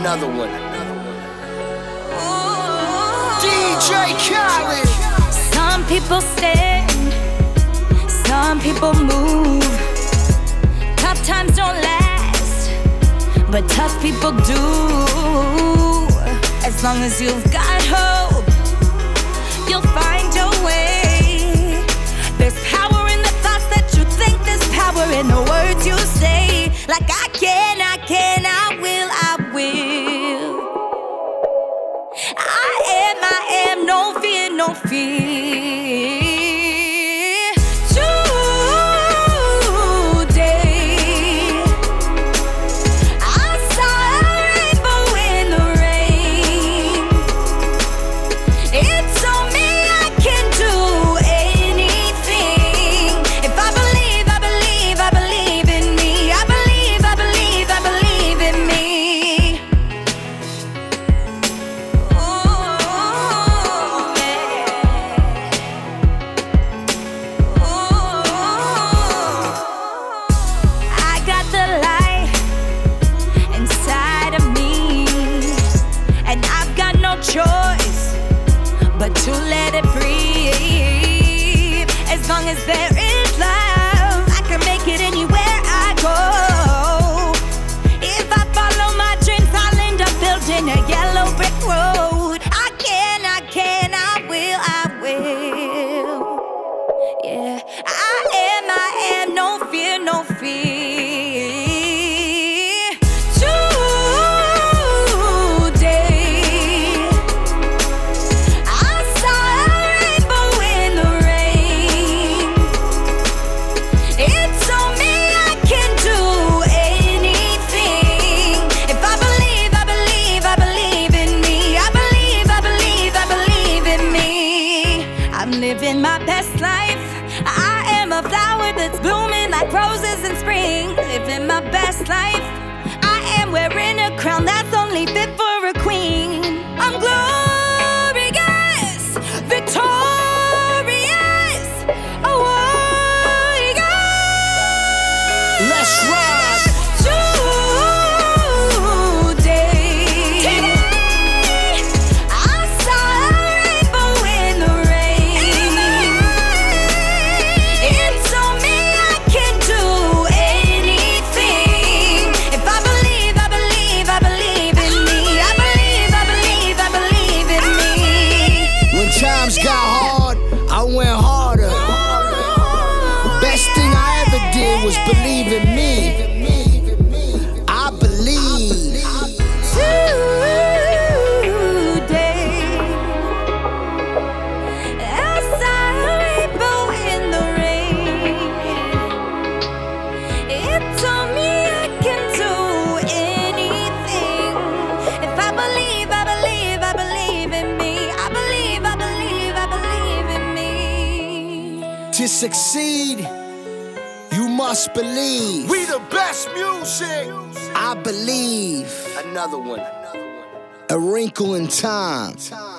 Another one. DJ Khaled. Some people stand, some people move. Tough times don't last, but tough people do. As long as you've got hope, you'll find your way. There's power in the thoughts that you think. There's power in the words you say. Like I can, I will. I am, no fear, no fear. Today, I saw a rainbow in the rain. It told me I can do anything. If I believe, I believe, I believe in me. I believe, I believe, I believe in me. Choice but to let it breathe. As long as there is love, I can make it anywhere I go. If I follow my dreams, I'll end up building a yellow brick road. I will. Yeah, I am, no fear, no fear. Living my best life. I am a flower that's blooming like roses in spring. Living my best life. I am wearing a crown that's only fit for a queen. I'm glorious, victorious, a warrior. Let's ride. Times got hard, I went harder. Best thing I ever did was believe in me. I believe. Today, I saw a rainbow in the rain. It told me I can do anything. If I believe, I believe, I believe in me. To succeed, you must believe. We the best music. I believe. Another one. A wrinkle in time.